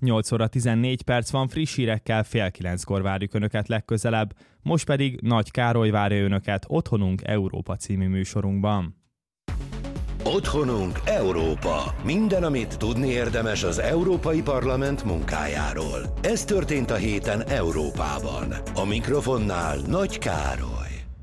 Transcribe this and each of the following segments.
8 óra 14 perc van, friss hírekkel 8:30-kor várjuk Önöket legközelebb, most pedig Nagy Károly várja Önöket Otthonunk Európa című műsorunkban. Otthonunk Európa. Minden, amit tudni érdemes az Európai Parlament munkájáról. Ez történt a héten Európában. A mikrofonnál Nagy Károly.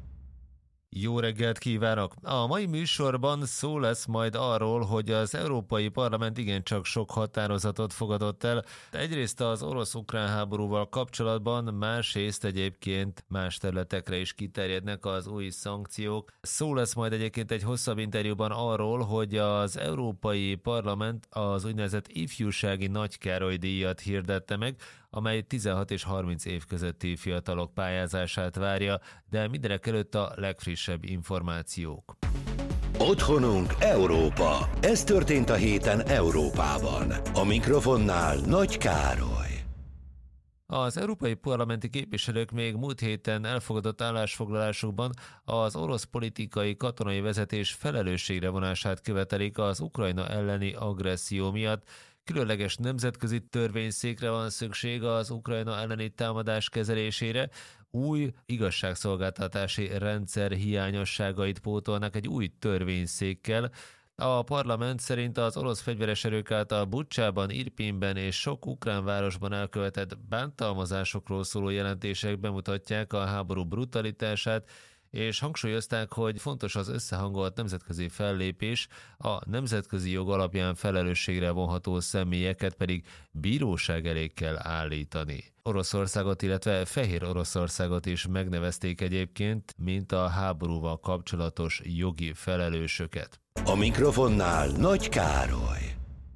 Jó reggelt kívánok! A mai műsorban szó lesz majd arról, hogy az Európai Parlament igencsak sok határozatot fogadott el. Egyrészt az orosz-ukrán háborúval kapcsolatban, másrészt egyébként más területekre is kiterjednek az új szankciók. Szó lesz majd egyébként egy hosszabb interjúban arról, hogy az Európai Parlament az úgynevezett ifjúsági Nagy Károly díjat hirdette meg, amely 16 és 30 év közötti fiatalok pályázását várja, de mindenek előtt a legfrissebb információk. Otthonunk Európa. Ez történt a héten Európában. A mikrofonnál Nagy Károly. Az európai parlamenti képviselők még múlt héten elfogadott állásfoglalásukban az orosz politikai katonai vezetés felelősségre vonását követelik az Ukrajna elleni agresszió miatt. Különleges nemzetközi törvényszékre van szükség az Ukrajna elleni támadás kezelésére, új igazságszolgáltatási rendszer hiányosságait pótolnak egy új törvényszékkel. A parlament szerint az orosz fegyveres erők által Bucsában, Irpinben és sok ukrán városban elkövetett bántalmazásokról szóló jelentések bemutatják a háború brutalitását, és hangsúlyozták, hogy fontos az összehangolt nemzetközi fellépés, a nemzetközi jog alapján felelősségre vonható személyeket pedig bíróság elé kell állítani. Oroszországot, illetve Fehér Oroszországot is megnevezték egyébként, mint a háborúval kapcsolatos jogi felelősöket. A mikrofonnál Nagy Károly.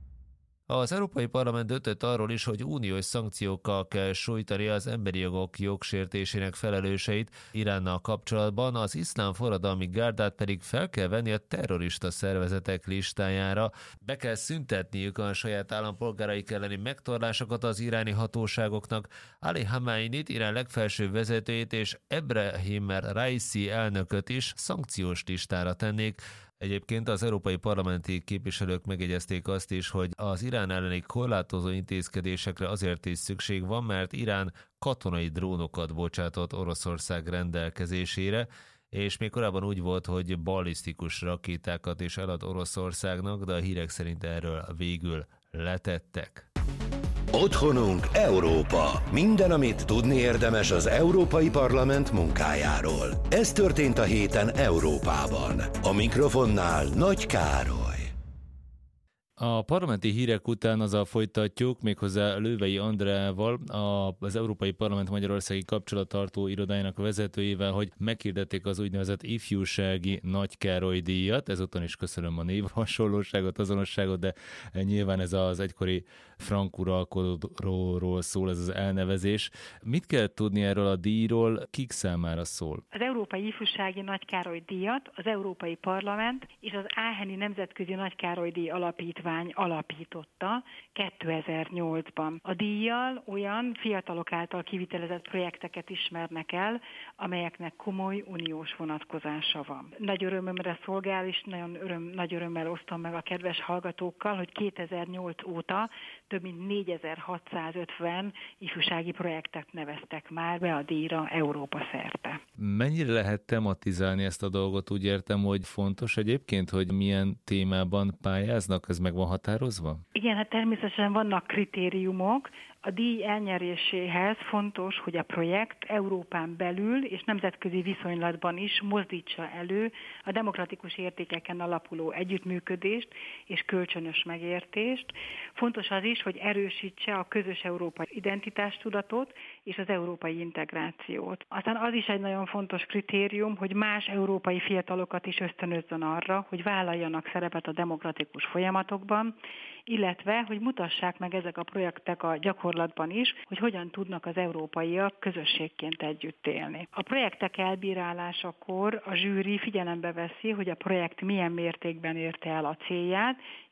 Az Európai Parlament döntött arról is, hogy uniós szankciókkal kell sújtani az emberi jogok jogsértésének felelőseit Iránnal kapcsolatban, az iszlám forradalmi gárdát pedig fel kell venni a terrorista szervezetek listájára. Be kell szüntetniük a saját állampolgáraik elleni megtorlásokat az iráni hatóságoknak. Ali Khameneit, Irán legfelsőbb vezetőjét és Ebrahim Raisi elnököt is szankciós listára tennék. Egyébként az európai parlamenti képviselők megjegyezték azt is, hogy az Irán elleni korlátozó intézkedésekre azért is szükség van, mert Irán katonai drónokat bocsátott Oroszország rendelkezésére, és még korábban úgy volt, hogy ballisztikus rakétákat is elad Oroszországnak, de a hírek szerint erről végül letettek. Otthonunk Európa. Minden, amit tudni érdemes az Európai Parlament munkájáról. Ez történt a héten Európában. A mikrofonnál Nagy Károly. A parlamenti hírek után azzal folytatjuk, méghozzá Lővei Andreával, az Európai Parlament Magyarországi Kapcsolattartó irodájának vezetőjével, hogy meghirdették az úgynevezett ifjúsági Nagy Károly díjat. Ezúton is köszönöm a név hasonlóságot, azonosságot, de nyilván ez az egykori frank uralkodóról szól, ez az elnevezés. Mit kell tudni erről a díjról, kik számára szól? Az Európai Ifjúsági Nagy Károly díjat az Európai Parlament és az Aacheni Nemzetközi Nagy Károly díj alapítvány alapította 2008-ban. A díjjal olyan fiatalok által kivitelezett projekteket ismernek el, amelyeknek komoly uniós vonatkozása van. Nagy örömömre szolgál, és nagy örömmel osztom meg a kedves hallgatókkal, hogy 2008 óta több mint 4650 ifjúsági projektet neveztek már be a díjra Európa szerte. Mennyire lehet tematizálni ezt a dolgot? Úgy értem, hogy fontos egyébként, hogy milyen témában pályáznak, ez meg van határozva? Igen, hát természetesen vannak kritériumok. A díj elnyeréséhez fontos, hogy a projekt Európán belül és nemzetközi viszonylatban is mozdítsa elő a demokratikus értékeken alapuló együttműködést és kölcsönös megértést. Fontos az is, hogy erősítse a közös európai identitástudatot és az európai integrációt. Aztán az is egy nagyon fontos kritérium, hogy más európai fiatalokat is ösztönözzön arra, hogy vállaljanak szerepet a demokratikus folyamatokban, illetve, hogy mutassák meg ezek a projektek a gyakorlatban is, hogy hogyan tudnak az európaiak közösségként együtt élni. A projektek elbírálásakor a zsűri figyelembe veszi, hogy a projekt milyen mértékben érte el a célját,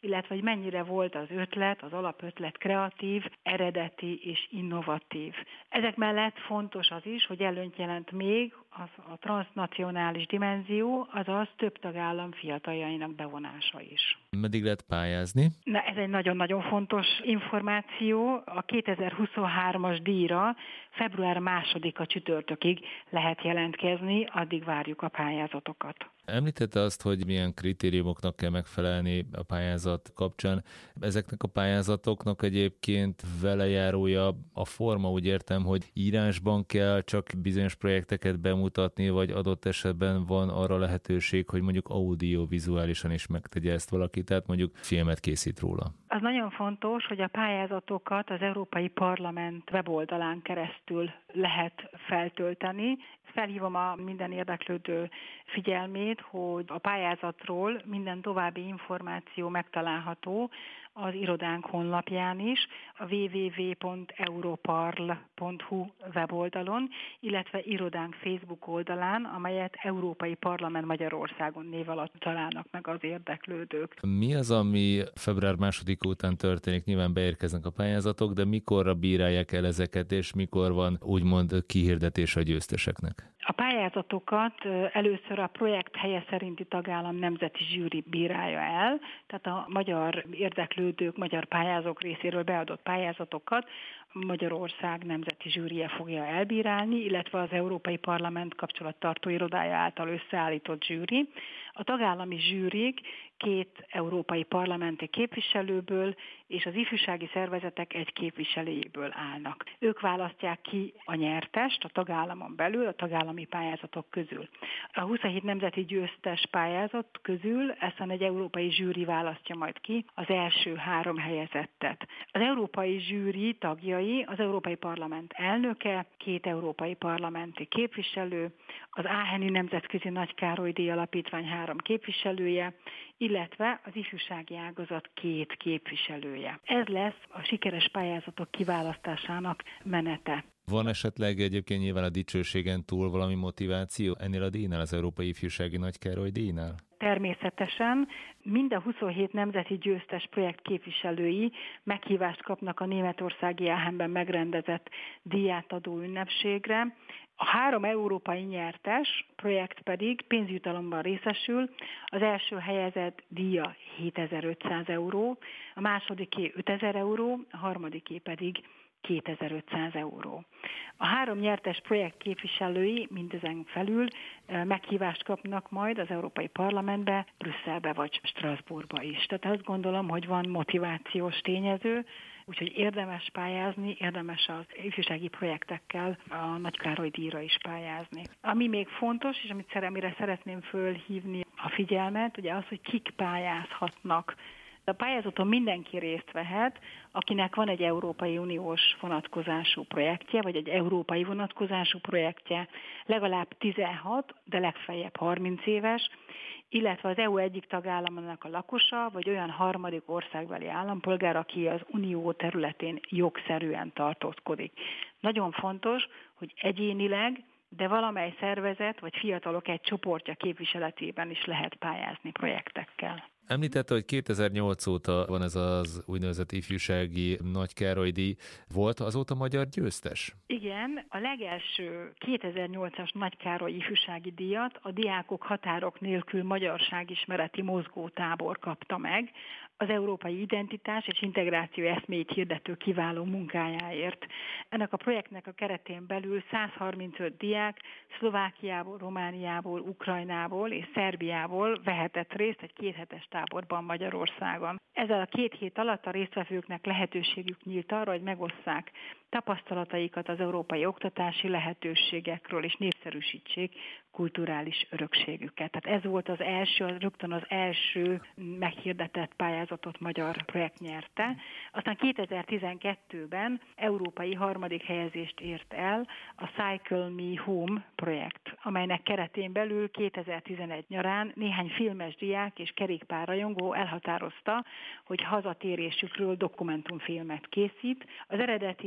illetve hogy mennyire volt az ötlet, az alapötlet kreatív, eredeti és innovatív. Ezek mellett fontos az is, hogy előnyt jelent még a transnacionális dimenzió, azaz több tagállam fiataljainak bevonása is. Meddig lehet pályázni? Ez egy nagyon-nagyon fontos információ. A 2023-as díjra február 2-a csütörtökig lehet jelentkezni, addig várjuk a pályázatokat. Említette azt, hogy milyen kritériumoknak kell megfelelni a pályázat kapcsán. Ezeknek a pályázatoknak egyébként velejárója a forma, úgy értem, hogy írásban kell csak bizonyos projekteket bemutatni, vagy adott esetben van arra lehetőség, hogy mondjuk audiovizuálisan is megtegye ezt valaki, tehát mondjuk filmet készít róla. Az nagyon fontos, hogy a pályázatokat az Európai Parlament weboldalán keresztül lehet feltölteni. Felhívom a minden érdeklődő figyelmét, hogy a pályázatról minden további információ megtalálható az irodánk honlapján is, a www.europarl.hu weboldalon, illetve irodánk Facebook oldalán, amelyet Európai Parlament Magyarországon név alatt találnak meg az érdeklődők. Mi az, ami február 2 után történik? Nyilván beérkeznek a pályázatok, de mikorra bírálják el ezeket, és mikor van úgymond kihirdetés a győzteseknek? A pályázatokat először a projekt helye szerinti tagállam nemzeti zsűri bírálja el, tehát a magyar érdeklődők, magyar pályázók részéről beadott pályázatokat Magyarország nemzeti zsűrije fogja elbírálni, illetve az Európai Parlament kapcsolattartó irodája által összeállított zsűri. A tagállami zsűrik 2 európai parlamenti képviselőből és az ifjúsági szervezetek 1 képviselőjéből állnak. Ők választják ki a nyertest a tagállamon belül, a tagállami pályázatok közül. A 27 nemzeti győztes pályázat közül ezt egy európai zsűri választja majd ki az első 3 helyezettet. Az európai zsűri tagjai az Európai Parlament elnöke, 2 európai parlamenti képviselő, az Aacheni Nemzetközi Nagy Károly Díj Alapítvány 3 képviselője, illetve az ifjúsági ágazat 2 képviselője. Ez lesz a sikeres pályázatok kiválasztásának menete. Van esetleg egyébként nyilván a dicsőségen túl valami motiváció ennél a díjnál, az Európai Ifjúsági Nagy Károly díjnál? Természetesen mind a 27 nemzeti győztes projekt képviselői meghívást kapnak a németországi Aachenben megrendezett díjátadó ünnepségre. A 3 európai nyertes projekt pedig pénzjutalomban részesül, az első helyezett díja 7500 euró, a másodiké 5000 euró, a harmadiké pedig 2500 euró. A 3 nyertes projekt képviselői mindezen felül meghívást kapnak majd az Európai Parlamentbe, Brüsszelbe vagy Strasbourgba is. Tehát azt gondolom, hogy van motivációs tényező, úgyhogy érdemes pályázni, érdemes az ifjúsági projektekkel a Nagy Károly díjra is pályázni. Ami még fontos, és amire szeretném fölhívni a figyelmet, ugye az, hogy kik pályázhatnak. A pályázaton mindenki részt vehet, akinek van egy Európai Uniós vonatkozású projektje, vagy egy európai vonatkozású projektje, legalább 16, de legfeljebb 30 éves, illetve az EU egyik tagállamának a lakosa, vagy olyan harmadik országbeli állampolgár, aki az Unió területén jogszerűen tartózkodik. Nagyon fontos, hogy egyénileg, de valamely szervezet vagy fiatalok egy csoportja képviseletében is lehet pályázni projektekkel. Említette, hogy 2008 óta van ez az úgynevezett ifjúsági Nagy Károly díj. Volt azóta magyar győztes? Igen, a legelső 2008-as Nagy Károly ifjúsági díjat a Diákok Határok Nélkül Magyarságismereti Mozgótábor kapta meg, az európai identitás és integráció eszméjét hirdető kiváló munkájáért. Ennek a projektnek a keretén belül 135 diák Szlovákiából, Romániából, Ukrajnából és Szerbiából vehetett részt egy 2 hetes táborban Magyarországon. Ezzel a 2 hét alatt a résztvevőknek lehetőségük nyílt arra, hogy megosszák tapasztalataikat az európai oktatási lehetőségekről és népszerűsítsék kulturális örökségüket. Tehát ez volt az első, rögtön az első meghirdetett pályázatot magyar projekt nyerte. Aztán 2012-ben európai 3. helyezést ért el a Cycle Me Home projekt, amelynek keretén belül 2011 nyarán néhány filmes diák és kerékpárrajongó elhatározta, hogy hazatérésükről dokumentumfilmet készít. Az eredeti